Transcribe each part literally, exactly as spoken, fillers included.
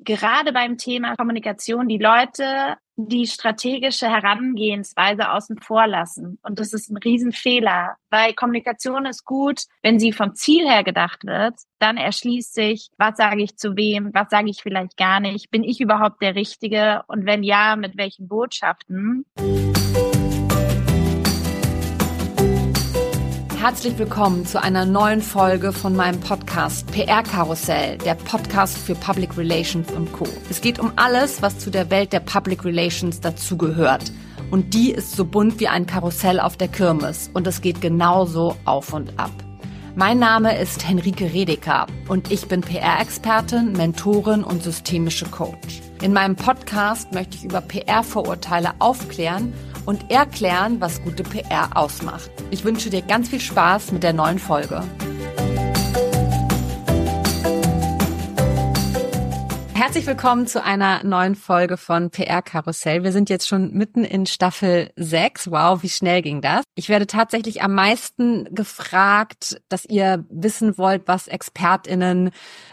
gerade beim Thema Kommunikation die Leute die strategische Herangehensweise außen vor lassen. Und das ist ein Riesenfehler, weil Kommunikation ist gut, wenn sie vom Ziel her gedacht wird. Dann erschließt sich, was sage ich zu wem, was sage ich vielleicht gar nicht, bin ich überhaupt der Richtige und wenn ja, mit welchen Botschaften. Herzlich willkommen zu einer neuen Folge von meinem Podcast P R-Karussell, der Podcast für Public Relations und Co. Es geht um alles, was zu der Welt der Public Relations dazugehört. Und die ist so bunt wie ein Karussell auf der Kirmes. Und es geht genauso auf und ab. Mein Name ist Henrike Redeker und ich bin P R-Expertin, Mentorin und systemische Coach. In meinem Podcast möchte ich über P R-Vorurteile aufklären und erklären, was gute P R ausmacht. Ich wünsche dir ganz viel Spaß mit der neuen Folge. Herzlich willkommen zu einer neuen Folge von P R-Karussell. Wir sind jetzt schon mitten in Staffel sechs. Wow, wie schnell ging das? Ich werde tatsächlich am meisten gefragt, dass ihr wissen wollt, was ExpertInnen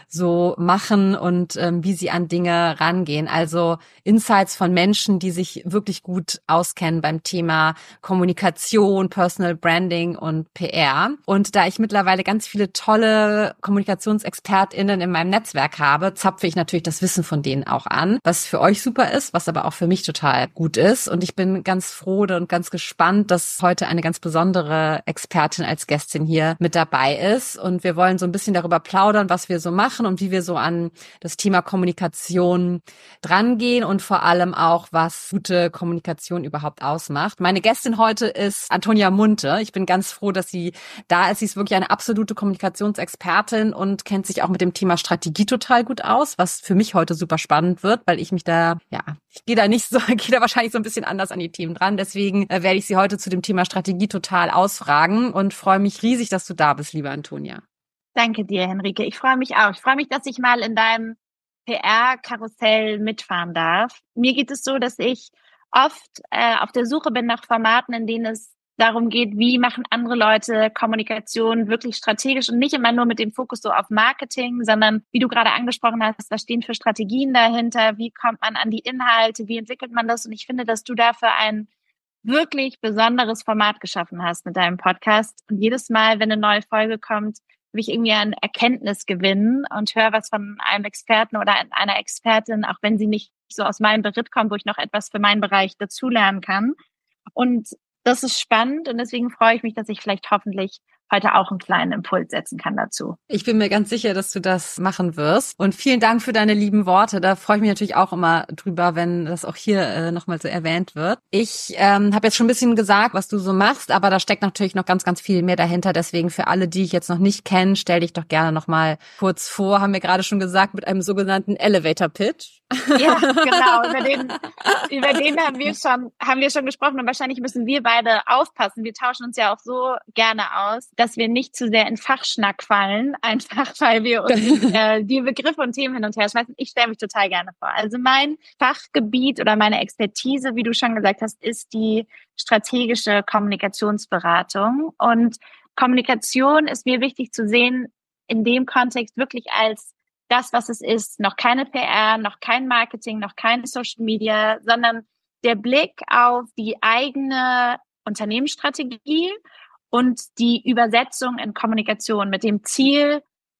so machen und ähm, wie sie an Dinge rangehen. Also Insights von Menschen, die sich wirklich gut auskennen beim Thema Kommunikation, Personal Branding und P R. Und da ich mittlerweile ganz viele tolle KommunikationsexpertInnen in meinem Netzwerk habe, zapfe ich natürlich das Wissen von denen auch an, was für euch super ist, was aber auch für mich total gut ist. Und ich bin ganz froh und ganz gespannt, dass heute eine ganz besondere Expertin als Gästin hier mit dabei ist. Und wir wollen so ein bisschen darüber plaudern, was wir so machen und wie wir so an das Thema Kommunikation drangehen und vor allem auch, was gute Kommunikation überhaupt ausmacht. Meine Gästin heute ist Antonia Munte. Ich bin ganz froh, dass sie da ist. Sie ist wirklich eine absolute Kommunikationsexpertin und kennt sich auch mit dem Thema Strategie total gut aus, was für mich heute super spannend wird, weil ich mich da, ja, ich gehe da nicht so, gehe da wahrscheinlich so ein bisschen anders an die Themen dran. Deswegen äh, werde ich sie heute zu dem Thema Strategie total ausfragen und freue mich riesig, dass du da bist, liebe Antonia. Danke dir, Henrike. Ich freue mich auch. Ich freue mich, dass ich mal in deinem P R-Karussell mitfahren darf. Mir geht es so, dass ich oft äh, auf der Suche bin nach Formaten, in denen es darum geht, wie machen andere Leute Kommunikation wirklich strategisch und nicht immer nur mit dem Fokus so auf Marketing, sondern wie du gerade angesprochen hast, was stehen für Strategien dahinter, wie kommt man an die Inhalte, wie entwickelt man das? Und ich finde, dass du dafür ein wirklich besonderes Format geschaffen hast mit deinem Podcast. Und jedes Mal, wenn eine neue Folge kommt, will ich irgendwie einen Erkenntnisgewinn und höre was von einem Experten oder einer Expertin, auch wenn sie nicht so aus meinem Beritt kommt, wo ich noch etwas für meinen Bereich dazulernen kann. Und das ist spannend und deswegen freue ich mich, dass ich vielleicht hoffentlich heute auch einen kleinen Impuls setzen kann dazu. Ich bin mir ganz sicher, dass du das machen wirst. Und vielen Dank für deine lieben Worte. Da freue ich mich natürlich auch immer drüber, wenn das auch hier äh, nochmal so erwähnt wird. Ich ähm, habe jetzt schon ein bisschen gesagt, was du so machst, aber da steckt natürlich noch ganz, ganz viel mehr dahinter. Deswegen für alle, die ich jetzt noch nicht kenne, stell dich doch gerne nochmal kurz vor. Haben wir gerade schon gesagt, mit einem sogenannten Elevator Pitch. Ja, genau. Über den, über den haben wir schon, haben wir schon gesprochen und wahrscheinlich müssen wir beide aufpassen. Wir tauschen uns ja auch so gerne aus, dass wir nicht zu sehr in Fachschnack fallen, einfach weil wir uns äh, die Begriffe und Themen hin und her schmeißen. Ich stelle mich total gerne vor. Also mein Fachgebiet oder meine Expertise, wie du schon gesagt hast, ist die strategische Kommunikationsberatung. Und Kommunikation ist mir wichtig zu sehen, in dem Kontext wirklich als das, was es ist, noch keine P R, noch kein Marketing, noch keine Social Media, sondern der Blick auf die eigene Unternehmensstrategie und die Übersetzung in Kommunikation mit dem Ziel,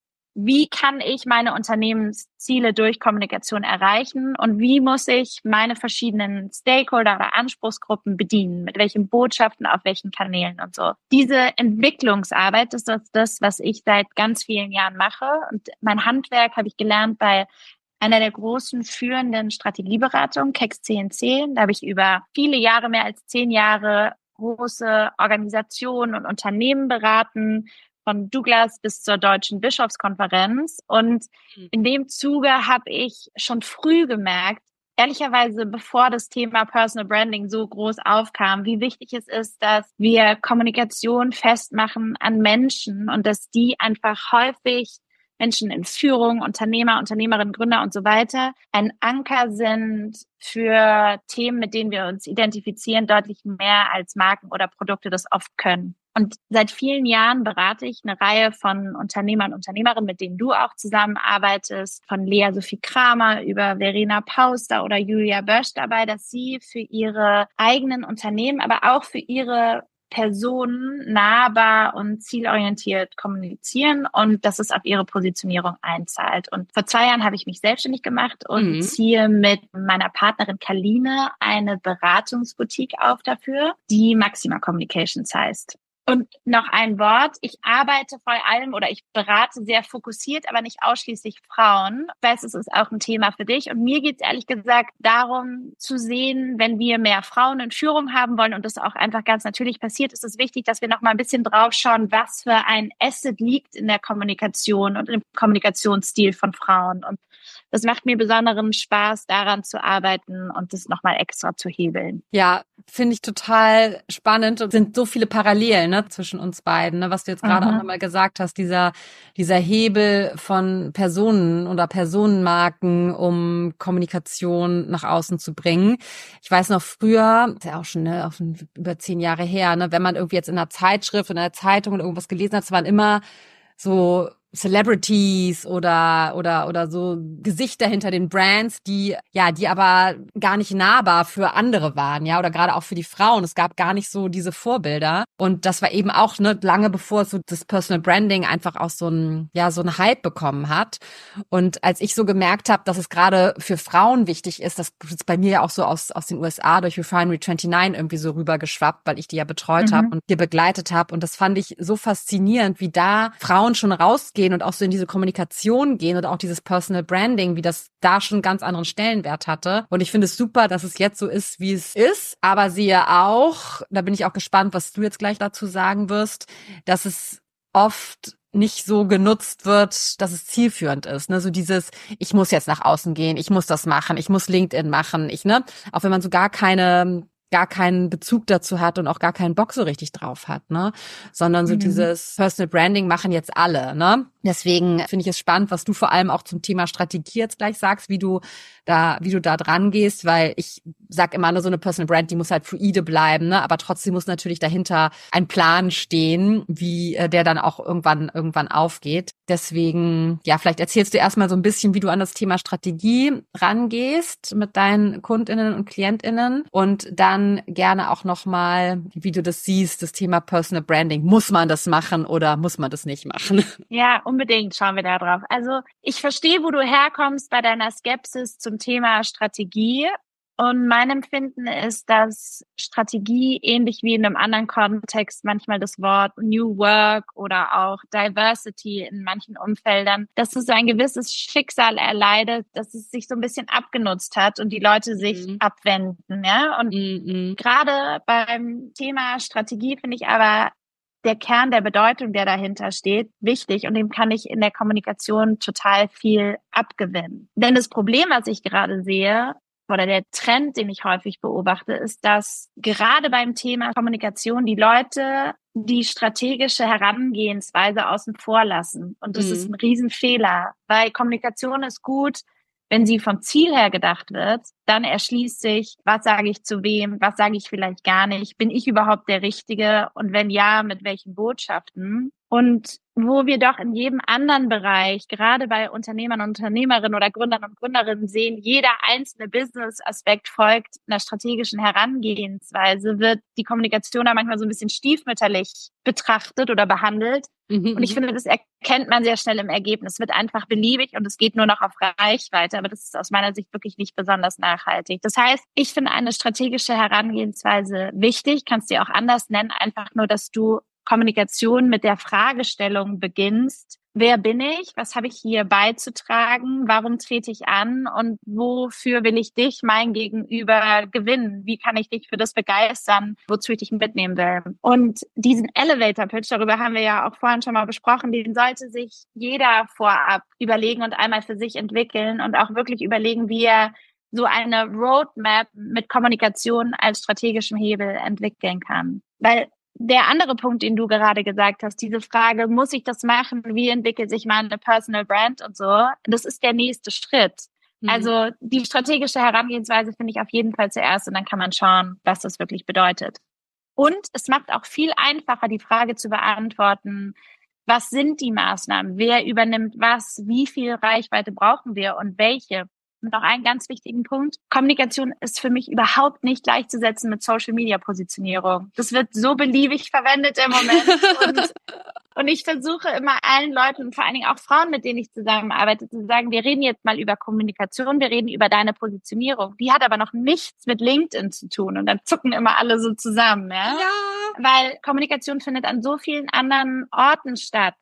wie kann ich meine Unternehmensziele durch Kommunikation erreichen und wie muss ich meine verschiedenen Stakeholder oder Anspruchsgruppen bedienen, mit welchen Botschaften, auf welchen Kanälen und so. Diese Entwicklungsarbeit ist das, was ich seit ganz vielen Jahren mache und mein Handwerk habe ich gelernt bei einer der großen führenden Strategieberatungen, Kex C N C. Da habe ich über viele Jahre, mehr als zehn Jahre, große Organisationen und Unternehmen beraten, von Douglas bis zur Deutschen Bischofskonferenz. Und in dem Zuge habe ich schon früh gemerkt, ehrlicherweise bevor das Thema Personal Branding so groß aufkam, wie wichtig es ist, dass wir Kommunikation festmachen an Menschen und dass die einfach häufig Menschen in Führung, Unternehmer, Unternehmerinnen, Gründer und so weiter, ein Anker sind für Themen, mit denen wir uns identifizieren, deutlich mehr als Marken oder Produkte das oft können. Und seit vielen Jahren berate ich eine Reihe von Unternehmern und Unternehmerinnen, mit denen du auch zusammenarbeitest, von Lea Sophie Kramer über Verena Pauster oder Julia Bösch dabei, dass sie für ihre eigenen Unternehmen, aber auch für ihre Personen nahbar und zielorientiert kommunizieren und dass es auf ihre Positionierung einzahlt. Und vor zwei Jahren habe ich mich selbstständig gemacht und Mhm. ziehe mit meiner Partnerin Kaline eine Beratungsboutique auf dafür, die Maxima Communications heißt. Und noch ein Wort. Ich arbeite vor allem oder ich berate sehr fokussiert, aber nicht ausschließlich Frauen. Ich weiß, es ist auch ein Thema für dich. Und mir geht es ehrlich gesagt darum zu sehen, wenn wir mehr Frauen in Führung haben wollen und das auch einfach ganz natürlich passiert, ist es wichtig, dass wir noch mal ein bisschen drauf schauen, was für ein Asset liegt in der Kommunikation und im Kommunikationsstil von Frauen. Und das macht mir besonderen Spaß, daran zu arbeiten und das nochmal extra zu hebeln. Ja, finde ich total spannend und sind so viele Parallelen, ne, zwischen uns beiden, ne, was du jetzt gerade Mhm. auch nochmal gesagt hast, dieser, dieser Hebel von Personen oder Personenmarken, um Kommunikation nach außen zu bringen. Ich weiß noch früher, ist ja auch schon, ne, auch schon über zehn Jahre her, ne, wenn man irgendwie jetzt in einer Zeitschrift, in einer Zeitung oder irgendwas gelesen hat, es waren immer so Celebrities oder oder oder so Gesichter hinter den Brands, die ja, die aber gar nicht nahbar für andere waren, ja, oder gerade auch für die Frauen. Es gab gar nicht so diese Vorbilder und das war eben auch ne lange bevor so das Personal Branding einfach auch so ein ja so ein Hype bekommen hat. Und als ich so gemerkt habe, dass es gerade für Frauen wichtig ist, das ist bei mir ja auch so aus aus den U S A durch Refinery neunundzwanzig irgendwie so rübergeschwappt, weil ich die ja betreut Mhm. habe und die begleitet habe und das fand ich so faszinierend, wie da Frauen schon rausgehen und auch so in diese Kommunikation gehen oder auch dieses Personal Branding, wie das da schon einen ganz anderen Stellenwert hatte. Und ich finde es super, dass es jetzt so ist, wie es ist. Aber sehe auch, da bin ich auch gespannt, was du jetzt gleich dazu sagen wirst, dass es oft nicht so genutzt wird, dass es zielführend ist, ne, so dieses, ich muss jetzt nach außen gehen, ich muss das machen, ich muss LinkedIn machen, ich, ne, auch wenn man so gar keine gar keinen Bezug dazu hat und auch gar keinen Bock so richtig drauf hat, ne? Sondern so Mhm. dieses Personal Branding machen jetzt alle, ne? Deswegen finde ich es spannend, was du vor allem auch zum Thema Strategie jetzt gleich sagst, wie du da, wie du da dran gehst, weil ich sag immer nur so eine Personal Brand, die muss halt fluide bleiben, ne? Aber trotzdem muss natürlich dahinter ein Plan stehen, wie äh, der dann auch irgendwann irgendwann aufgeht. Deswegen, ja, vielleicht erzählst du erstmal so ein bisschen, wie du an das Thema Strategie rangehst mit deinen KundInnen und KlientInnen und dann gerne auch nochmal, wie du das siehst, das Thema Personal Branding. Muss man das machen oder muss man das nicht machen? Ja, unbedingt schauen wir da drauf. Also ich verstehe, wo du herkommst bei deiner Skepsis zum Thema Strategie. Und mein Empfinden ist, dass Strategie ähnlich wie in einem anderen Kontext manchmal das Wort New Work oder auch Diversity in manchen Umfeldern, dass es so ein gewisses Schicksal erleidet, dass es sich so ein bisschen abgenutzt hat und die Leute sich Mhm. abwenden, ja. Und Mhm. gerade beim Thema Strategie finde ich aber der Kern der Bedeutung, der dahinter steht, wichtig und dem kann ich in der Kommunikation total viel abgewinnen. Denn das Problem, was ich gerade sehe, oder der Trend, den ich häufig beobachte, ist, dass gerade beim Thema Kommunikation die Leute die strategische Herangehensweise außen vor lassen. Und das Mhm. ist ein Riesenfehler, weil Kommunikation ist gut, wenn sie vom Ziel her gedacht wird, dann erschließt sich, was sage ich zu wem, was sage ich vielleicht gar nicht, bin ich überhaupt der Richtige und wenn ja, mit welchen Botschaften? Und wo wir doch in jedem anderen Bereich, gerade bei Unternehmern und Unternehmerinnen oder Gründern und Gründerinnen sehen, jeder einzelne Business-Aspekt folgt einer strategischen Herangehensweise, wird die Kommunikation da manchmal so ein bisschen stiefmütterlich betrachtet oder behandelt. Mhm. Und ich finde, das erkennt man sehr schnell im Ergebnis. Es wird einfach beliebig und es geht nur noch auf Reichweite. Aber das ist aus meiner Sicht wirklich nicht besonders nachhaltig. Das heißt, ich finde eine strategische Herangehensweise wichtig. Kannst du auch anders nennen. Einfach nur, dass du Kommunikation mit der Fragestellung beginnst. Wer bin ich? Was habe ich hier beizutragen? Warum trete ich an? Und wofür will ich dich, mein Gegenüber, gewinnen? Wie kann ich dich für das begeistern, wozu ich dich mitnehmen will? Und diesen Elevator-Pitch, darüber haben wir ja auch vorhin schon mal besprochen, den sollte sich jeder vorab überlegen und einmal für sich entwickeln und auch wirklich überlegen, wie er so eine Roadmap mit Kommunikation als strategischem Hebel entwickeln kann. Weil der andere Punkt, den du gerade gesagt hast, diese Frage, muss ich das machen? Wie entwickelt sich meine Personal Brand und so? Das ist der nächste Schritt. Mhm. Also die strategische Herangehensweise finde ich auf jeden Fall zuerst und dann kann man schauen, was das wirklich bedeutet. Und es macht auch viel einfacher, die Frage zu beantworten, was sind die Maßnahmen? Wer übernimmt was? Wie viel Reichweite brauchen wir und welche? Und noch einen ganz wichtigen Punkt. Kommunikation ist für mich überhaupt nicht gleichzusetzen mit Social-Media-Positionierung. Das wird so beliebig verwendet im Moment. Und, und ich versuche immer allen Leuten und vor allen Dingen auch Frauen, mit denen ich zusammenarbeite, zu sagen, wir reden jetzt mal über Kommunikation, wir reden über deine Positionierung. Die hat aber noch nichts mit LinkedIn zu tun. Und dann zucken immer alle so zusammen. Ja? Ja. Weil Kommunikation findet an so vielen anderen Orten statt.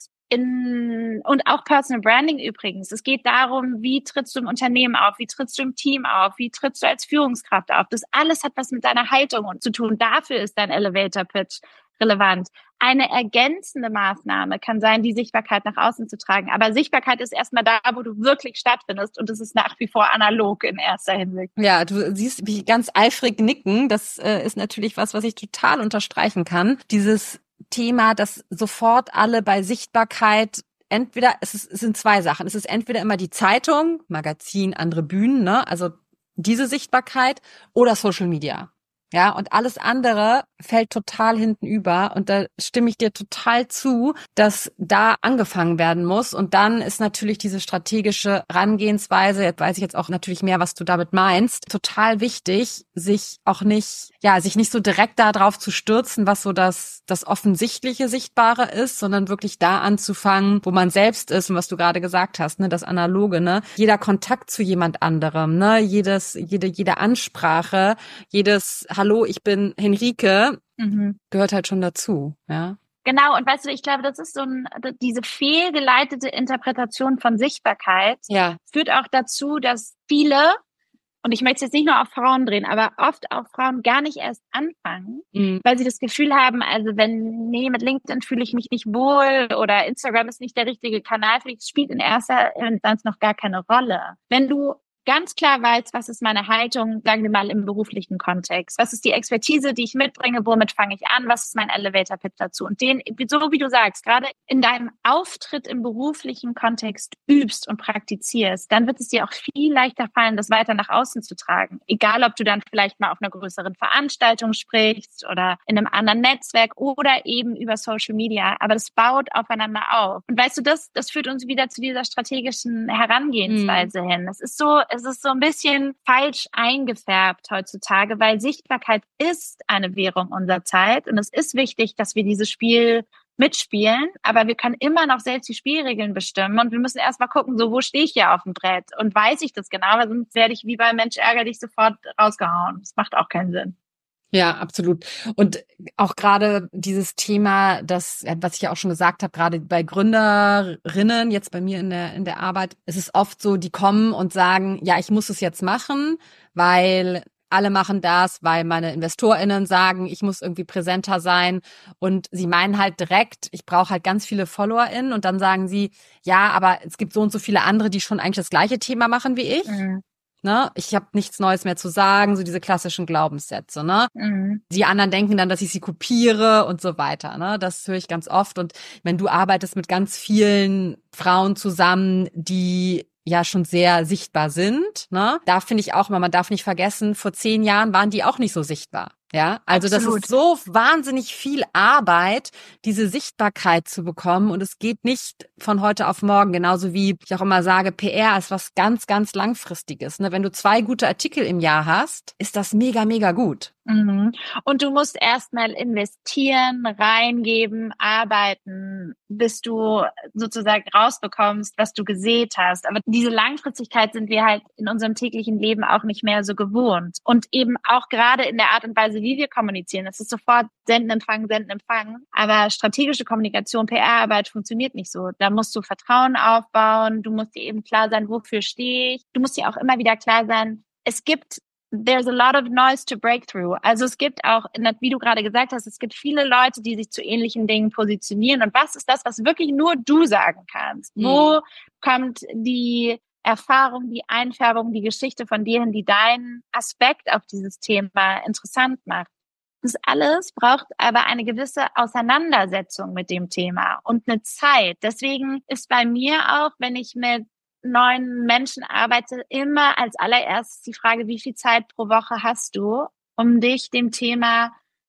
In, und auch Personal Branding übrigens. Es geht darum, wie trittst du im Unternehmen auf, wie trittst du im Team auf, wie trittst du als Führungskraft auf. Das alles hat was mit deiner Haltung zu tun. Dafür ist dein Elevator Pitch relevant. Eine ergänzende Maßnahme kann sein, die Sichtbarkeit nach außen zu tragen. Aber Sichtbarkeit ist erstmal da, wo du wirklich stattfindest. Und es ist nach wie vor analog in erster Hinsicht. Ja, du siehst mich ganz eifrig nicken. Das äh, ist natürlich was, was ich total unterstreichen kann. Dieses Thema, dass sofort alle bei Sichtbarkeit entweder, es, ist, es sind zwei Sachen. Es ist entweder immer die Zeitung, Magazin, andere Bühnen, ne? Also diese Sichtbarkeit oder Social Media. Ja, und alles andere fällt total hinten über. Und da stimme ich dir total zu, dass da angefangen werden muss. Und dann ist natürlich diese strategische Herangehensweise, jetzt weiß ich jetzt auch natürlich mehr, was du damit meinst, total wichtig, sich auch nicht, ja, sich nicht so direkt da drauf zu stürzen, was so das, das offensichtliche Sichtbare ist, sondern wirklich da anzufangen, wo man selbst ist und was du gerade gesagt hast, ne, das Analoge, ne, jeder Kontakt zu jemand anderem, ne, jedes, jede, jede Ansprache, jedes Hallo, ich bin Henrike, mhm. gehört halt schon dazu, ja. Genau, und weißt du, ich glaube, das ist so ein, diese fehlgeleitete Interpretation von Sichtbarkeit ja. führt auch dazu, dass viele, und ich möchte es jetzt nicht nur auf Frauen drehen, aber oft auch Frauen gar nicht erst anfangen, mhm. weil sie das Gefühl haben, also wenn, nee, mit LinkedIn fühle ich mich nicht wohl oder Instagram ist nicht der richtige Kanal für dich, das spielt in erster Instanz noch gar keine Rolle. Wenn du ganz klar weiß, was ist meine Haltung, sagen wir mal im beruflichen Kontext. Was ist die Expertise, die ich mitbringe? Womit fange ich an? Was ist mein Elevator Pitch dazu? Und den, so wie du sagst, gerade in deinem Auftritt im beruflichen Kontext übst und praktizierst, dann wird es dir auch viel leichter fallen, das weiter nach außen zu tragen. Egal, ob du dann vielleicht mal auf einer größeren Veranstaltung sprichst oder in einem anderen Netzwerk oder eben über Social Media. Aber das baut aufeinander auf. Und weißt du, das, das führt uns wieder zu dieser strategischen Herangehensweise mhm. hin. Es ist so, Es ist so ein bisschen falsch eingefärbt heutzutage, weil Sichtbarkeit ist eine Währung unserer Zeit und es ist wichtig, dass wir dieses Spiel mitspielen, aber wir können immer noch selbst die Spielregeln bestimmen und wir müssen erstmal gucken, so wo stehe ich hier auf dem Brett und weiß ich das genau, weil sonst werde ich wie bei Mensch ärger dich sofort rausgehauen. Das macht auch keinen Sinn. Ja, absolut. Und auch gerade dieses Thema, das, was ich ja auch schon gesagt habe, gerade bei Gründerinnen, jetzt bei mir in der, in der Arbeit, ist es oft so, die kommen und sagen, ja, ich muss es jetzt machen, weil alle machen das, weil meine InvestorInnen sagen, ich muss irgendwie präsenter sein und sie meinen halt direkt, ich brauche halt ganz viele FollowerInnen und dann sagen sie, ja, aber es gibt so und so viele andere, die schon eigentlich das gleiche Thema machen wie ich. Mhm. Ne? Ich habe nichts Neues mehr zu sagen, so diese klassischen Glaubenssätze. Ne? Mhm. Die anderen denken dann, dass ich sie kopiere und so weiter. Ne? Das höre ich ganz oft. Und wenn du arbeitest mit ganz vielen Frauen zusammen, die ja schon sehr sichtbar sind, ne? Da finde ich auch immer, man darf nicht vergessen, vor zehn Jahren waren die auch nicht so sichtbar. Ja, also Absolut. Das ist so wahnsinnig viel Arbeit, diese Sichtbarkeit zu bekommen und es geht nicht von heute auf morgen, genauso wie ich auch immer sage, P R ist was ganz, ganz Langfristiges. Ne? Wenn du zwei gute Artikel im Jahr hast, ist das mega, mega gut. Mhm. Und du musst erstmal investieren, reingeben, arbeiten, bis du sozusagen rausbekommst, was du gesät hast. Aber diese Langfristigkeit sind wir halt in unserem täglichen Leben auch nicht mehr so gewohnt. Und eben auch gerade in der Art und Weise, wie wir kommunizieren. Es ist sofort senden, empfangen, senden, empfangen. Aber strategische Kommunikation, P R-Arbeit funktioniert nicht so. Da musst du Vertrauen aufbauen. Du musst dir eben klar sein, wofür stehe ich. Du musst dir auch immer wieder klar sein, es gibt There's a lot of noise to break through. Also es gibt auch, wie du gerade gesagt hast, es gibt viele Leute, die sich zu ähnlichen Dingen positionieren. Und was ist das, was wirklich nur du sagen kannst? Mhm. Wo kommt die Erfahrung, die Einfärbung, die Geschichte von dir hin, die deinen Aspekt auf dieses Thema interessant macht? Das alles braucht aber eine gewisse Auseinandersetzung mit dem Thema und eine Zeit. Deswegen ist bei mir auch, wenn ich mit neuen Menschen arbeite, immer als allererstes die Frage, wie viel Zeit pro Woche hast du, um dich dem Thema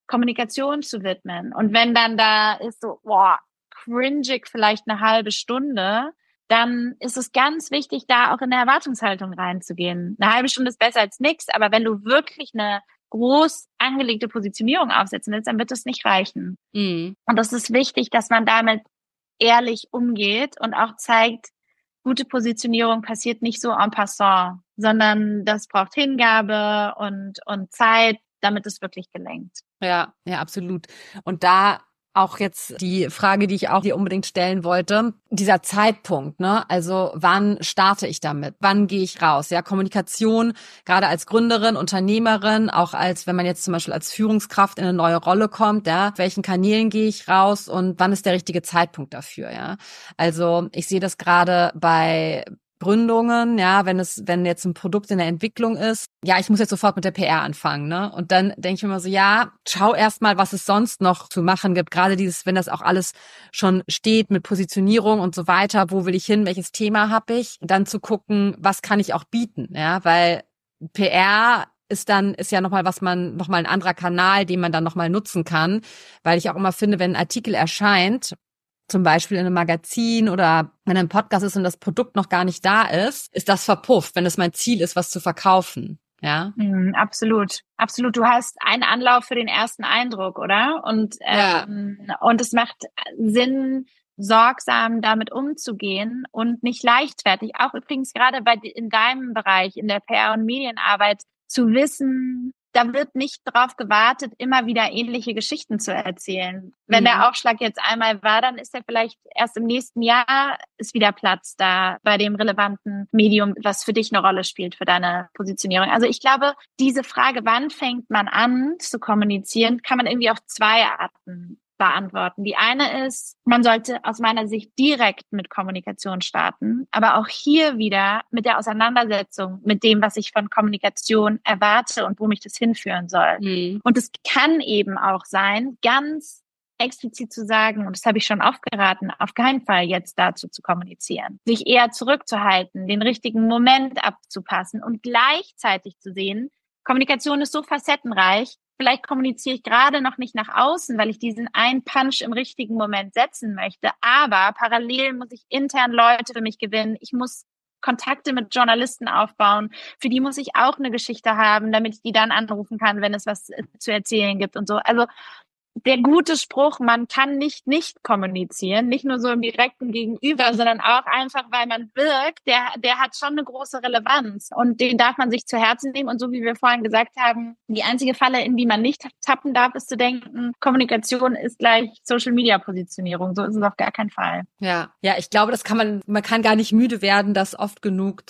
Kommunikation zu widmen. Und wenn dann da ist so, boah, cringig vielleicht eine halbe Stunde, dann ist es ganz wichtig, da auch in eine Erwartungshaltung reinzugehen. Eine halbe Stunde ist besser als nichts, aber wenn du wirklich eine groß angelegte Positionierung aufsetzen willst, dann wird es nicht reichen. Mhm. Und das ist wichtig, dass man damit ehrlich umgeht und auch zeigt, gute Positionierung passiert nicht so en passant, sondern das braucht Hingabe und, und Zeit, damit es wirklich gelingt. Ja, ja, absolut. Und da auch jetzt die Frage, die ich auch dir unbedingt stellen wollte, dieser Zeitpunkt, ne? Also wann starte ich damit? Wann gehe ich raus? Ja, Kommunikation, gerade als Gründerin, Unternehmerin, auch als, wenn man jetzt zum Beispiel als Führungskraft in eine neue Rolle kommt, ja, auf welchen Kanälen gehe ich raus und wann ist der richtige Zeitpunkt dafür, ja? Also ich sehe das gerade bei Gründungen, ja, wenn es, wenn jetzt ein Produkt in der Entwicklung ist, ja, ich muss jetzt sofort mit der P R anfangen, ne? Und dann denke ich mir immer so, ja, schau erst mal, was es sonst noch zu machen gibt. Gerade dieses, wenn das auch alles schon steht mit Positionierung und so weiter, wo will ich hin, welches Thema habe ich? Dann zu gucken, was kann ich auch bieten, ja, weil P R ist dann, ist ja nochmal, was man, nochmal ein anderer Kanal, den man dann nochmal nutzen kann, weil ich auch immer finde, wenn ein Artikel erscheint, zum Beispiel in einem Magazin oder wenn ein Podcast ist und das Produkt noch gar nicht da ist, ist das verpufft, wenn es mein Ziel ist, was zu verkaufen. Ja, mm, absolut, absolut. Du hast einen Anlauf für den ersten Eindruck, oder? Und ähm, ja. Und es macht Sinn, sorgsam damit umzugehen und nicht leichtfertig. Auch übrigens gerade bei in deinem Bereich, in der P R und Medienarbeit, zu wissen, da wird nicht drauf gewartet, immer wieder ähnliche Geschichten zu erzählen. Wenn mhm. der Aufschlag jetzt einmal war, dann ist er vielleicht erst im nächsten Jahr ist wieder Platz da bei dem relevanten Medium, was für dich eine Rolle spielt für deine Positionierung. Also ich glaube, diese Frage, wann fängt man an zu kommunizieren, kann man irgendwie auf zwei Arten beantworten. Die eine ist, man sollte aus meiner Sicht direkt mit Kommunikation starten, aber auch hier wieder mit der Auseinandersetzung mit dem, was ich von Kommunikation erwarte und wo mich das hinführen soll. Mhm. Und es kann eben auch sein, ganz explizit zu sagen, und das habe ich schon oft geraten, auf keinen Fall jetzt dazu zu kommunizieren, sich eher zurückzuhalten, den richtigen Moment abzupassen und gleichzeitig zu sehen, Kommunikation ist so facettenreich. Vielleicht kommuniziere ich gerade noch nicht nach außen, weil ich diesen einen Punch im richtigen Moment setzen möchte. Aber parallel muss ich intern Leute für mich gewinnen. Ich muss Kontakte mit Journalisten aufbauen. Für die muss ich auch eine Geschichte haben, damit ich die dann anrufen kann, wenn es was zu erzählen gibt und so. Also der gute Spruch, man kann nicht nicht kommunizieren, nicht nur so im direkten Gegenüber, sondern auch einfach, weil man wirkt, der, der hat schon eine große Relevanz und den darf man sich zu Herzen nehmen. Und so wie wir vorhin gesagt haben, die einzige Falle, in die man nicht tappen darf, ist zu denken, Kommunikation ist gleich Social-Media-Positionierung. So ist es auf gar keinen Fall. Ja, ja, ich glaube, das kann man, man kann gar nicht müde werden, das oft genug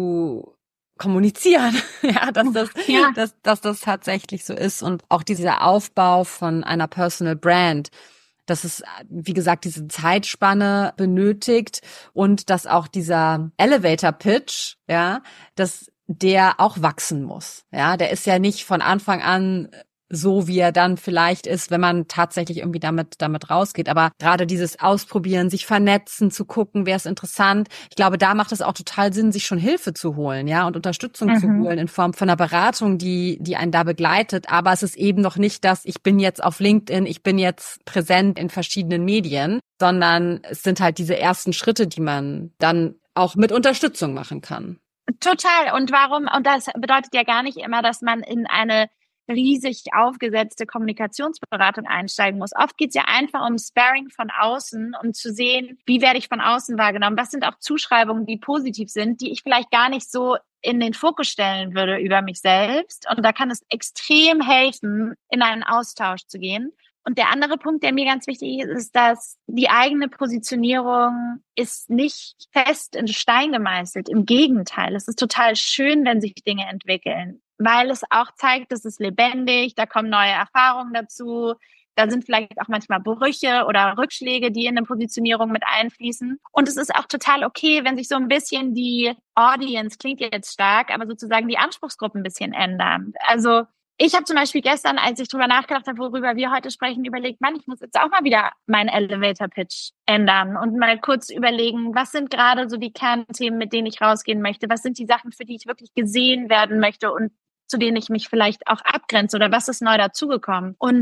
zu kommunizieren, ja, dass das, ja. dass, dass das tatsächlich so ist und auch dieser Aufbau von einer Personal Brand, dass es, wie gesagt, diese Zeitspanne benötigt und dass auch dieser Elevator Pitch, ja, dass der auch wachsen muss, ja, der ist ja nicht von Anfang an so, wie er dann vielleicht ist, wenn man tatsächlich irgendwie damit damit rausgeht. Aber gerade dieses Ausprobieren, sich vernetzen, zu gucken, wer ist interessant. Ich glaube, da macht es auch total Sinn, sich schon Hilfe zu holen, ja, und Unterstützung mhm. zu holen in Form von einer Beratung, die die einen da begleitet. Aber es ist eben noch nicht das, ich bin jetzt auf LinkedIn, ich bin jetzt präsent in verschiedenen Medien, sondern es sind halt diese ersten Schritte, die man dann auch mit Unterstützung machen kann. Total. Und warum? Und das bedeutet ja gar nicht immer, dass man in eine riesig aufgesetzte Kommunikationsberatung einsteigen muss. Oft geht es ja einfach um Sparring von außen, um zu sehen, wie werde ich von außen wahrgenommen, was sind auch Zuschreibungen, die positiv sind, die ich vielleicht gar nicht so in den Fokus stellen würde über mich selbst. Und da kann es extrem helfen, in einen Austausch zu gehen. Und der andere Punkt, der mir ganz wichtig ist, ist, dass die eigene Positionierung ist nicht fest in Stein gemeißelt. Im Gegenteil, es ist total schön, wenn sich Dinge entwickeln, weil es auch zeigt, es ist lebendig, da kommen neue Erfahrungen dazu, da sind vielleicht auch manchmal Brüche oder Rückschläge, die in eine Positionierung mit einfließen. Und es ist auch total okay, wenn sich so ein bisschen die Audience, klingt jetzt stark, aber sozusagen die Anspruchsgruppen ein bisschen ändern. Also ich habe zum Beispiel gestern, als ich drüber nachgedacht habe, worüber wir heute sprechen, überlegt, Mann, ich muss jetzt auch mal wieder meinen Elevator-Pitch ändern und mal kurz überlegen, was sind gerade so die Kernthemen, mit denen ich rausgehen möchte? Was sind die Sachen, für die ich wirklich gesehen werden möchte und zu denen ich mich vielleicht auch abgrenze oder was ist neu dazugekommen? Und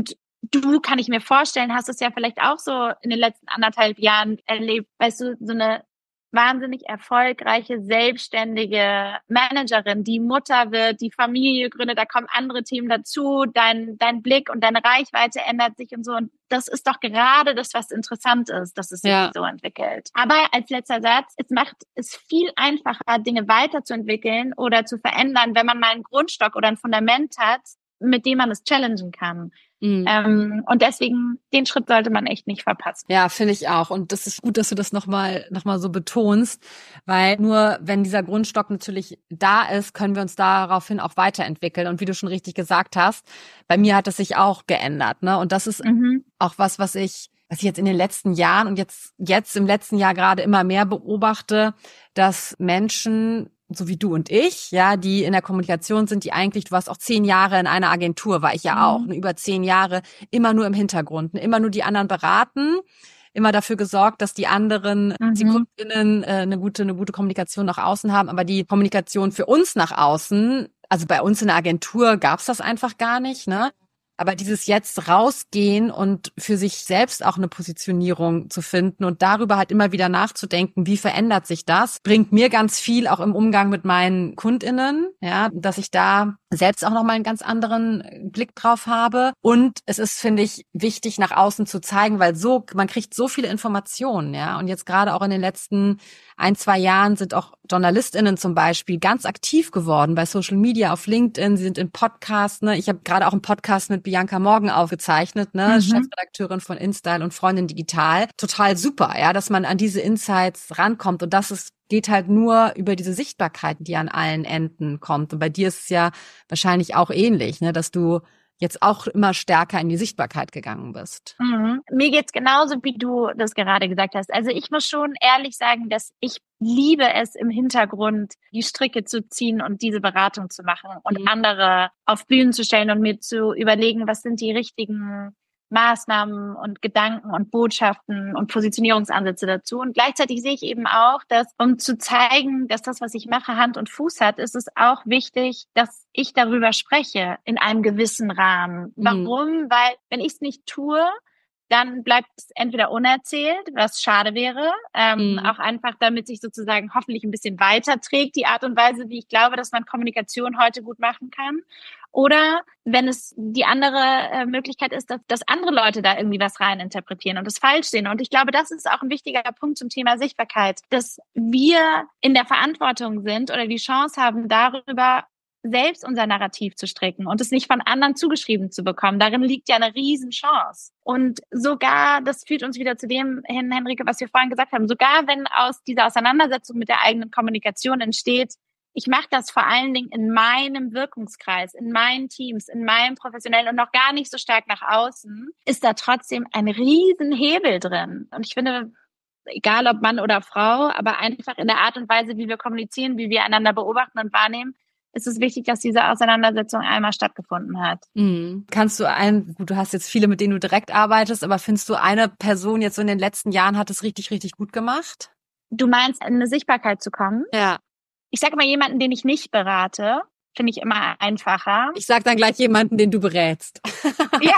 du, kann ich mir vorstellen, hast es ja vielleicht auch so in den letzten anderthalb Jahren erlebt, weißt du, so eine wahnsinnig erfolgreiche, selbstständige Managerin, die Mutter wird, die Familie gründet, da kommen andere Themen dazu, dein, dein Blick und deine Reichweite ändert sich und so. Und das ist doch gerade das, was interessant ist, dass es sich Ja. so entwickelt. Aber als letzter Satz, es macht es viel einfacher, Dinge weiterzuentwickeln oder zu verändern, wenn man mal einen Grundstock oder ein Fundament hat, mit dem man es challengen kann. Mhm. Ähm, und deswegen, den Schritt sollte man echt nicht verpassen. Ja, finde ich auch. Und das ist gut, dass du das nochmal noch mal so betonst, weil nur wenn dieser Grundstock natürlich da ist, können wir uns daraufhin auch weiterentwickeln. Und wie du schon richtig gesagt hast, bei mir hat es sich auch geändert, ne? Und das ist mhm. auch was, was ich, was ich jetzt in den letzten Jahren und jetzt, jetzt im letzten Jahr gerade immer mehr beobachte, dass Menschen, so wie du und ich, ja, die in der Kommunikation sind, die eigentlich, du warst auch zehn Jahre in einer Agentur, war ich ja mhm. auch, ne, über zehn Jahre, immer nur im Hintergrund, ne, immer nur die anderen beraten, immer dafür gesorgt, dass die anderen, mhm. die KundInnen äh, eine gute, eine gute Kommunikation nach außen haben, aber die Kommunikation für uns nach außen, also bei uns in der Agentur gab's das einfach gar nicht, ne? Aber dieses jetzt rausgehen und für sich selbst auch eine Positionierung zu finden und darüber halt immer wieder nachzudenken, wie verändert sich das, bringt mir ganz viel auch im Umgang mit meinen KundInnen, ja, dass ich da selbst auch nochmal einen ganz anderen Blick drauf habe. Und es ist, finde ich, wichtig, nach außen zu zeigen, weil so, man kriegt so viele Informationen, ja. Und jetzt gerade auch in den letzten ein, zwei Jahren sind auch JournalistInnen zum Beispiel ganz aktiv geworden bei Social Media, auf LinkedIn, sie sind in Podcasts, ne. Ich habe gerade auch einen Podcast mit Bianca Morgan aufgezeichnet, ne, mhm. Chefredakteurin von InStyle und Freundin Digital. Total super, ja, dass man an diese Insights rankommt. Und das ist geht halt nur über diese Sichtbarkeit, die an allen Enden kommt. Und bei dir ist es ja wahrscheinlich auch ähnlich, ne, dass du jetzt auch immer stärker in die Sichtbarkeit gegangen bist. Mhm. Mir geht's genauso, wie du das gerade gesagt hast. Also ich muss schon ehrlich sagen, dass ich liebe es, im Hintergrund die Stricke zu ziehen und diese Beratung zu machen und mhm. andere auf Bühnen zu stellen und mir zu überlegen, was sind die richtigen Maßnahmen und Gedanken und Botschaften und Positionierungsansätze dazu. Und gleichzeitig sehe ich eben auch, dass, um zu zeigen, dass das, was ich mache, Hand und Fuß hat, ist es auch wichtig, dass ich darüber spreche in einem gewissen Rahmen. Mhm. Warum? Weil, wenn ich es nicht tue, dann bleibt es entweder unerzählt, was schade wäre, ähm, mhm. auch einfach, damit sich sozusagen hoffentlich ein bisschen weiterträgt, die Art und Weise, wie ich glaube, dass man Kommunikation heute gut machen kann. Oder wenn es die andere äh, Möglichkeit ist, dass, dass andere Leute da irgendwie was reininterpretieren und das falsch sehen. Und ich glaube, das ist auch ein wichtiger Punkt zum Thema Sichtbarkeit, dass wir in der Verantwortung sind oder die Chance haben, darüber selbst unser Narrativ zu stricken und es nicht von anderen zugeschrieben zu bekommen. Darin liegt ja eine Riesenchance. Und sogar, das führt uns wieder zu dem hin, Henrike, was wir vorhin gesagt haben, sogar wenn aus dieser Auseinandersetzung mit der eigenen Kommunikation entsteht, ich mache das vor allen Dingen in meinem Wirkungskreis, in meinen Teams, in meinem professionellen und noch gar nicht so stark nach außen, ist da trotzdem ein Riesenhebel drin. Und ich finde, egal ob Mann oder Frau, aber einfach in der Art und Weise, wie wir kommunizieren, wie wir einander beobachten und wahrnehmen, ist es wichtig, dass diese Auseinandersetzung einmal stattgefunden hat. Mhm. Kannst du ein, gut, du hast jetzt viele, mit denen du direkt arbeitest, aber findest du, eine Person jetzt so in den letzten Jahren hat es richtig, richtig gut gemacht? Du meinst, in eine Sichtbarkeit zu kommen? Ja. Ich sage mal jemanden, den ich nicht berate, finde ich immer einfacher. Ich sage dann gleich jemanden, den du berätst. Ja.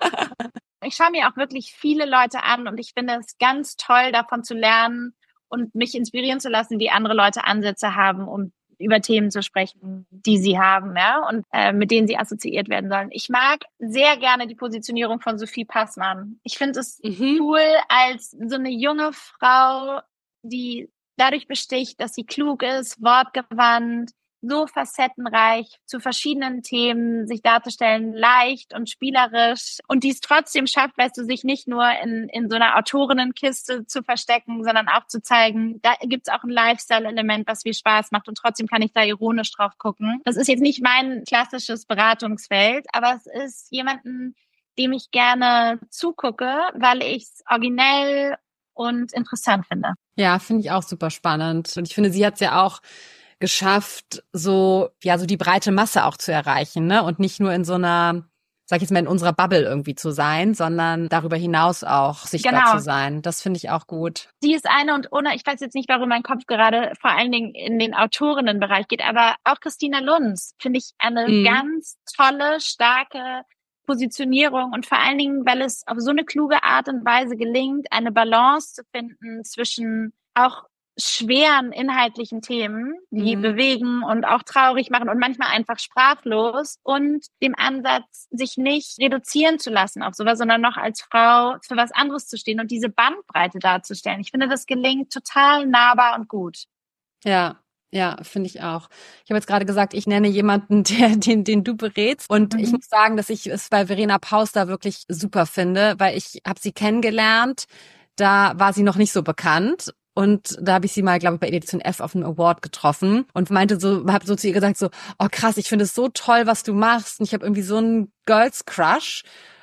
Ich schaue mir auch wirklich viele Leute an und ich finde es ganz toll, davon zu lernen und mich inspirieren zu lassen, wie andere Leute Ansätze haben, um über Themen zu sprechen, die sie haben, ja, und äh, mit denen sie assoziiert werden sollen. Ich mag sehr gerne die Positionierung von Sophie Passmann. Ich finde es mhm. cool, als so eine junge Frau, die dadurch besticht, dass sie klug ist, wortgewandt, so facettenreich, zu verschiedenen Themen sich darzustellen, leicht und spielerisch und dies trotzdem schafft, weißt du, sich nicht nur in, in so einer Autorinnenkiste zu verstecken, sondern auch zu zeigen, da gibt's auch ein Lifestyle-Element, was viel Spaß macht und trotzdem kann ich da ironisch drauf gucken. Das ist jetzt nicht mein klassisches Beratungsfeld, aber es ist jemanden, dem ich gerne zugucke, weil ich es originell und interessant finde. Ja, finde ich auch super spannend. Und ich finde, sie hat es ja auch geschafft, so ja so die breite Masse auch zu erreichen, ne? Und nicht nur in so einer, sag ich jetzt mal, in unserer Bubble irgendwie zu sein, sondern darüber hinaus auch sichtbar genau. zu sein. Das finde ich auch gut. Die ist eine und ohne, ich weiß jetzt nicht, warum mein Kopf gerade vor allen Dingen in den Autorinnenbereich geht, aber auch Christina Lunz finde ich eine mhm. ganz tolle, starke Positionierung und vor allen Dingen, weil es auf so eine kluge Art und Weise gelingt, eine Balance zu finden zwischen auch schweren inhaltlichen Themen, die mhm. bewegen und auch traurig machen und manchmal einfach sprachlos, und dem Ansatz, sich nicht reduzieren zu lassen auf sowas, sondern noch als Frau für was anderes zu stehen und diese Bandbreite darzustellen. Ich finde, das gelingt total nahbar und gut. Ja. Ja, finde ich auch. Ich habe jetzt gerade gesagt, ich nenne jemanden, der, den, den du berätst. Und mhm. ich muss sagen, dass ich es bei Verena Paus da wirklich super finde, weil ich habe sie kennengelernt. Da war sie noch nicht so bekannt. Und da habe ich sie mal, glaube ich, bei Edition F auf einem Award getroffen und meinte so, habe so zu ihr gesagt so, oh krass, ich finde es so toll, was du machst. Und ich habe irgendwie so einen Girls Crush.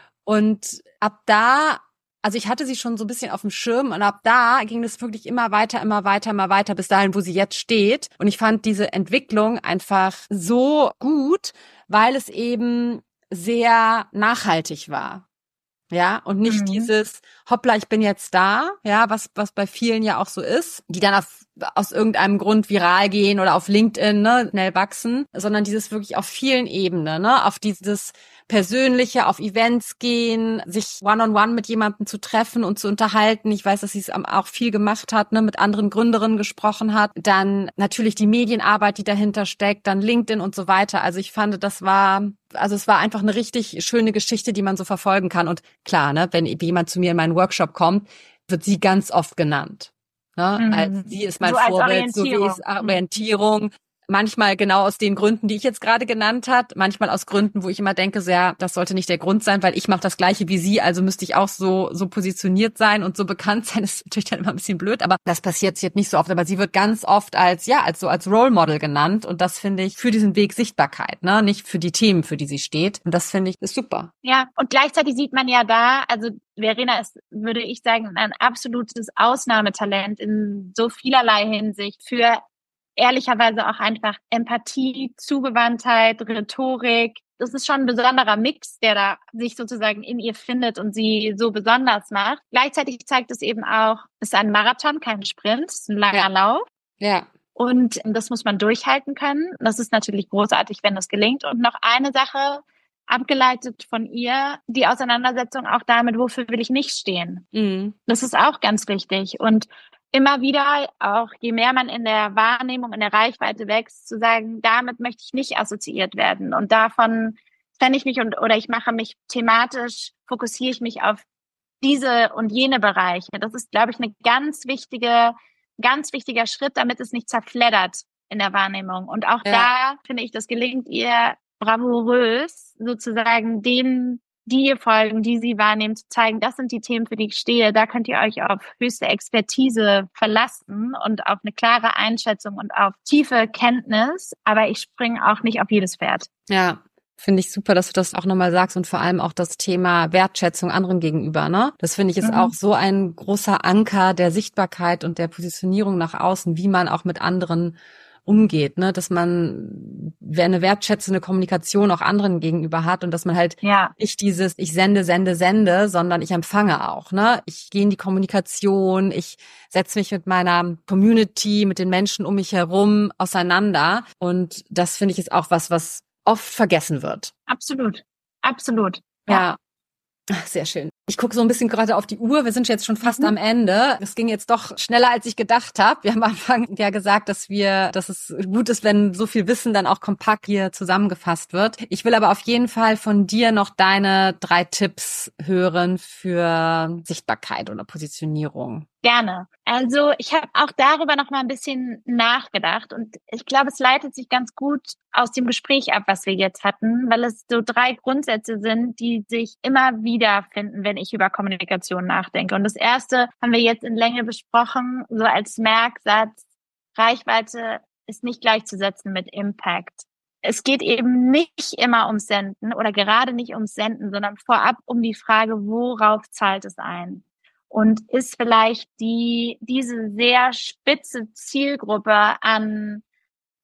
Und ab da, also ich hatte sie schon so ein bisschen auf dem Schirm und ab da ging es wirklich immer weiter, immer weiter, immer weiter bis dahin, wo sie jetzt steht. Und ich fand diese Entwicklung einfach so gut, weil es eben sehr nachhaltig war. Ja, und nicht mhm. dieses, hoppla, ich bin jetzt da, ja, was, was bei vielen ja auch so ist, die dann auf, aus irgendeinem Grund viral gehen oder auf LinkedIn, ne, schnell wachsen, sondern dieses wirklich auf vielen Ebenen, ne, auf dieses Persönliche, auf Events gehen, sich one-on-one mit jemandem zu treffen und zu unterhalten. Ich weiß, dass sie es auch viel gemacht hat, ne, mit anderen Gründerinnen gesprochen hat. Dann natürlich die Medienarbeit, die dahinter steckt, dann LinkedIn und so weiter. Also ich fand, das war, also es war einfach eine richtig schöne Geschichte, die man so verfolgen kann. Und klar, ne, wenn jemand zu mir in meinen Workshop kommt, wird sie ganz oft genannt. Ne? Mhm. Als sie ist mein so Vorbild, so wie ist Orientierung. Mhm. Manchmal genau aus den Gründen, die ich jetzt gerade genannt hat, manchmal aus Gründen, wo ich immer denke, so, ja, das sollte nicht der Grund sein, weil ich mache das Gleiche wie sie, also müsste ich auch so so positioniert sein und so bekannt sein. Das ist natürlich dann immer ein bisschen blöd, aber das passiert jetzt nicht so oft. Aber sie wird ganz oft als, ja, als so als Role Model genannt und das finde ich für diesen Weg Sichtbarkeit, ne, nicht für die Themen, für die sie steht. Und das finde ich ist super. Ja, und gleichzeitig sieht man ja da, also Verena ist, würde ich sagen, ein absolutes Ausnahmetalent in so vielerlei Hinsicht für ehrlicherweise auch einfach Empathie, Zugewandtheit, Rhetorik. Das ist schon ein besonderer Mix, der da sich sozusagen in ihr findet und sie so besonders macht. Gleichzeitig zeigt es eben auch, es ist ein Marathon, kein Sprint, es ist ein langer ja. Lauf. Ja. Und das muss man durchhalten können. Das ist natürlich großartig, wenn das gelingt. Und noch eine Sache, abgeleitet von ihr, die Auseinandersetzung auch damit, wofür will ich nicht stehen. Mhm. Das ist auch ganz wichtig. Und immer wieder, auch je mehr man in der Wahrnehmung, in der Reichweite wächst, zu sagen, damit möchte ich nicht assoziiert werden. Und davon trenne ich mich und oder ich mache mich thematisch, fokussiere ich mich auf diese und jene Bereiche. Das ist, glaube ich, eine ganz wichtige, ganz wichtiger Schritt, damit es nicht zerfleddert in der Wahrnehmung. Und auch ja. da finde ich, das gelingt ihr bravourös, sozusagen denen, die ihr folgen, die sie wahrnehmen, zu zeigen, das sind die Themen, für die ich stehe. Da könnt ihr euch auf höchste Expertise verlassen und auf eine klare Einschätzung und auf tiefe Kenntnis. Aber ich springe auch nicht auf jedes Pferd. Ja. Finde ich super, dass du das auch nochmal sagst und vor allem auch das Thema Wertschätzung anderen gegenüber, ne? Das finde ich ist mhm. auch so ein großer Anker der Sichtbarkeit und der Positionierung nach außen, wie man auch mit anderen umgeht, ne, dass man eine wertschätzende Kommunikation auch anderen gegenüber hat und dass man halt ja. nicht dieses ich sende, sende, sende, sondern ich empfange auch, ne? Ich gehe in die Kommunikation, ich setze mich mit meiner Community, mit den Menschen um mich herum auseinander und das finde ich ist auch was, was oft vergessen wird. Absolut, absolut. Ja. ja. Ach, sehr schön. Ich gucke so ein bisschen gerade auf die Uhr. Wir sind jetzt schon fast mhm. am Ende. Es ging jetzt doch schneller, als ich gedacht habe. Wir haben am Anfang ja gesagt, dass wir, dass es gut ist, wenn so viel Wissen dann auch kompakt hier zusammengefasst wird. Ich will aber auf jeden Fall von dir noch deine drei Tipps hören für Sichtbarkeit oder Positionierung. Gerne. Also ich habe auch darüber noch mal ein bisschen nachgedacht und ich glaube, es leitet sich ganz gut aus dem Gespräch ab, was wir jetzt hatten, weil es so drei Grundsätze sind, die sich immer wieder finden, wenn ich über Kommunikation nachdenke. Und das erste haben wir jetzt in Länge besprochen, so als Merksatz: Reichweite ist nicht gleichzusetzen mit Impact. Es geht eben nicht immer ums Senden oder gerade nicht ums Senden, sondern vorab um die Frage, worauf zahlt es ein? Und ist vielleicht die, diese sehr spitze Zielgruppe an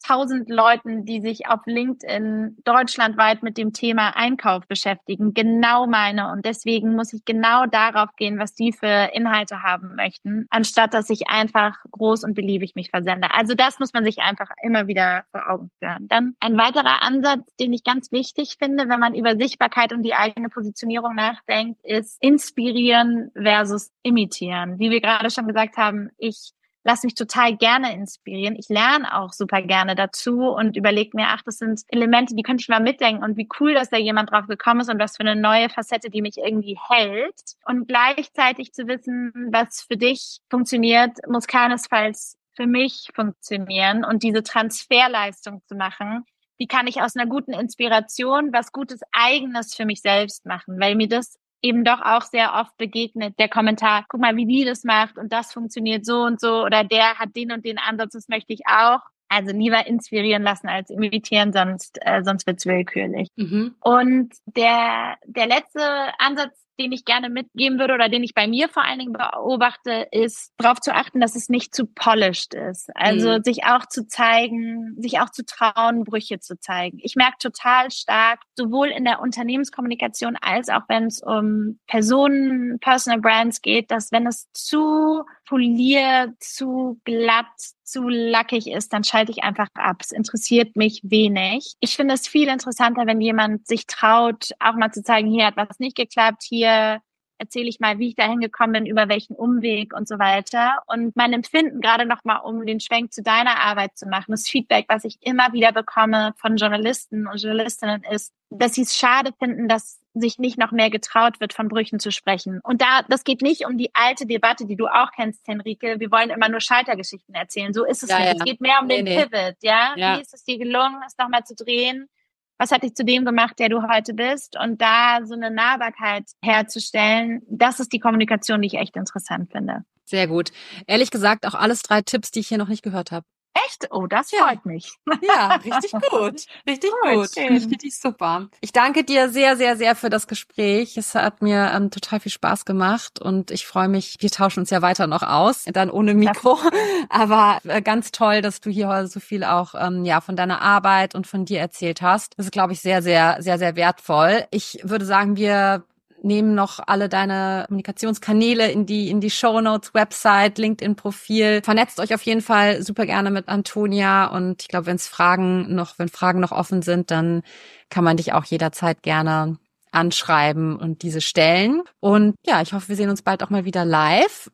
tausend Leuten, die sich auf LinkedIn deutschlandweit mit dem Thema Einkauf beschäftigen, genau meine. Und deswegen muss ich genau darauf gehen, was die für Inhalte haben möchten, anstatt dass ich einfach groß und beliebig mich versende. Also das muss man sich einfach immer wieder vor Augen führen. Dann ein weiterer Ansatz, den ich ganz wichtig finde, wenn man über Sichtbarkeit und die eigene Positionierung nachdenkt, ist inspirieren versus imitieren. Wie wir gerade schon gesagt haben, ich lasse mich total gerne inspirieren. Ich lerne auch super gerne dazu und überlege mir, ach, das sind Elemente, die könnte ich mal mitdenken und wie cool, dass da jemand drauf gekommen ist und was für eine neue Facette, die mich irgendwie hält. Und gleichzeitig zu wissen, was für dich funktioniert, muss keinesfalls für mich funktionieren und diese Transferleistung zu machen, wie kann ich aus einer guten Inspiration was Gutes Eigenes für mich selbst machen, weil mir das eben doch auch sehr oft begegnet, der Kommentar, guck mal, wie die das macht und das funktioniert so und so oder der hat den und den Ansatz, das möchte ich auch. Also lieber inspirieren lassen als imitieren, sonst äh, sonst wird's willkürlich. Mhm. Und der der letzte Ansatz, den ich gerne mitgeben würde oder den ich bei mir vor allen Dingen beobachte, ist darauf zu achten, dass es nicht zu polished ist. Also mhm. sich auch zu zeigen, sich auch zu trauen, Brüche zu zeigen. Ich merke total stark, sowohl in der Unternehmenskommunikation als auch wenn es um Personen, Personal Brands geht, dass wenn es zu poliert, zu glatt, zu lackig ist, dann schalte ich einfach ab. Es interessiert mich wenig. Ich finde es viel interessanter, wenn jemand sich traut, auch mal zu zeigen, hier hat was nicht geklappt, hier erzähle ich mal, wie ich da hingekommen bin, über welchen Umweg und so weiter. Und mein Empfinden, gerade nochmal, um den Schwenk zu deiner Arbeit zu machen, das Feedback, was ich immer wieder bekomme von Journalisten und Journalistinnen ist, dass sie es schade finden, dass sich nicht noch mehr getraut wird, von Brüchen zu sprechen. Und da, das geht nicht um die alte Debatte, die du auch kennst, Henrike. Wir wollen immer nur Scheitergeschichten erzählen. So ist es ja, nicht. Ja. Es geht mehr um nee, den nee. Pivot, ja? ja? Wie ist es dir gelungen, es nochmal zu drehen? Was hat dich zu dem gemacht, der du heute bist? Und da so eine Nahbarkeit herzustellen, das ist die Kommunikation, die ich echt interessant finde. Sehr gut. Ehrlich gesagt, auch alles drei Tipps, die ich hier noch nicht gehört habe. Echt? Oh, das ja. freut mich. Ja, richtig gut. Richtig gut. gut. Richtig super. Ich danke dir sehr, sehr, sehr für das Gespräch. Es hat mir ähm, total viel Spaß gemacht und ich freue mich, wir tauschen uns ja weiter noch aus, dann ohne Mikro. Aber äh, ganz toll, dass du hier heute so viel auch ähm, ja von deiner Arbeit und von dir erzählt hast. Das ist, glaube ich, sehr, sehr, sehr, sehr wertvoll. Ich würde sagen, wir nehmen noch alle deine Kommunikationskanäle in die in die Shownotes, Website, LinkedIn-Profil. Vernetzt euch auf jeden Fall super gerne mit Antonia und ich glaube, wenn es Fragen noch, wenn Fragen noch offen sind, dann kann man dich auch jederzeit gerne anschreiben und diese stellen. Und ja, ich hoffe, wir sehen uns bald auch mal wieder live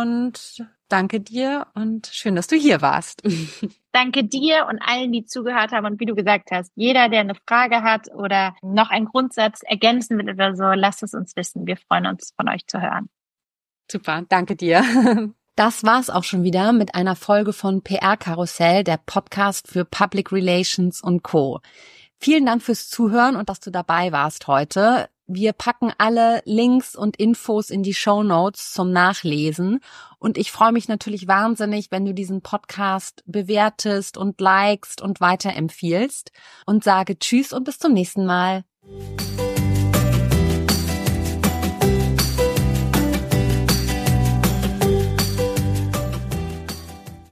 und danke dir und schön, dass du hier warst. Danke dir und allen, die zugehört haben. Und wie du gesagt hast, jeder, der eine Frage hat oder noch einen Grundsatz ergänzen will oder so, lasst es uns wissen. Wir freuen uns, von euch zu hören. Super, danke dir. Das war's auch schon wieder mit einer Folge von P R Karussell, der Podcast für Public Relations und Co. Vielen Dank fürs Zuhören und dass du dabei warst heute. Wir packen alle Links und Infos in die Shownotes zum Nachlesen. Und ich freue mich natürlich wahnsinnig, wenn du diesen Podcast bewertest und likest und weiterempfiehlst. Und sage Tschüss und bis zum nächsten Mal.